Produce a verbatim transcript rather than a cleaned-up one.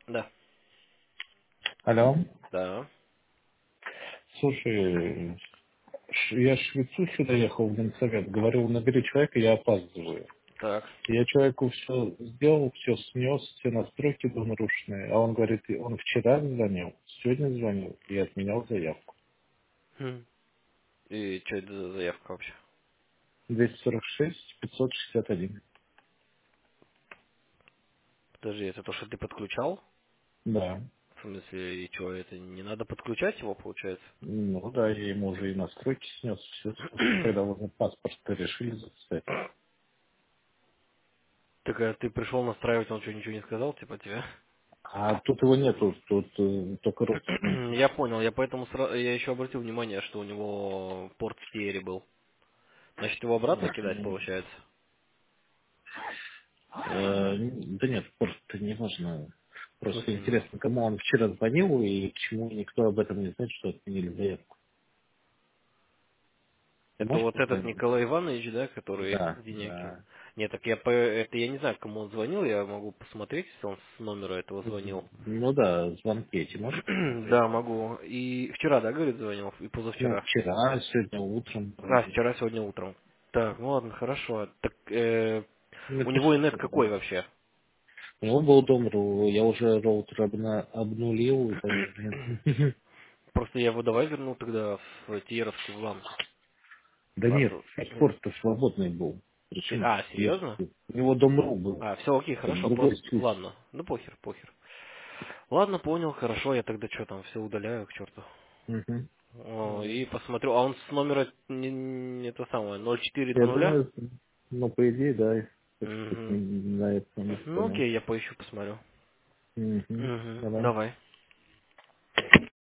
Да. Алло. Да. Слушай, ш- я ж в Швецу сюда ехал в Ленсовет. Говорил, набери человека, я опаздываю. Так. Я человеку все сделал, все снес, все настройки были нарушены. А он говорит, и он вчера звонил, сегодня звонил и отменял заявку. Хм. И что это за заявка вообще? двести сорок шесть пятьсот шестьдесят один. Подожди, это то, что ты подключал? Да. В смысле, и что, это не надо подключать его, получается? Ну да, я ему уже и настройки снес, все снес. Когда уже паспорт решили записать. Так а ты пришел настраивать, он что, ничего не сказал, типа тебе? А тут его нету, тут э, только роутер нужен. Я понял, я поэтому сра- я еще обратил внимание, что у него порт в тиере был. Значит, его обратно кидать, получается? Э, Да нет, просто не важно. В Просто смысле не важно? интересно, кому он вчера звонил и почему никто об этом не знает, что отменили заявку. Ты Это можешь вот этот позвонить? Николай Иванович, да, который Да, денег... да. Нет, так я по... это я не знаю, кому он звонил, я могу посмотреть, если он с номера этого звонил. Ну да, звонки эти можешь посмотреть? Да, могу. И вчера, да, говорит, звонил? И Ну, позавчера. вчера, сегодня утром А, вроде. вчера, сегодня утром. Так, ну ладно, хорошо. Так, э, у него Напиши инет какой тогда. вообще? У него был дом, ру- я уже роутер обна- обнулил, и так далее. Просто я его давай верну тогда в Тиеровский влам. Да Раз... нет, паспорт-то свободный был. се- Причем А, я- серьезно? у него дом.ру был. А, все окей, Это хорошо, другой просто... стиль. Ладно, ну похер, похер. Ладно, понял, хорошо, я тогда что там, все удаляю к черту. Мгм. О, и посмотрю, а он с номера не, не это самое, ноль четыре Я два нуля? думаю, ну, по идее, да, что-то Угу. на этом не Ну понял. окей, я поищу, посмотрю. Угу. Угу, Давай. давай.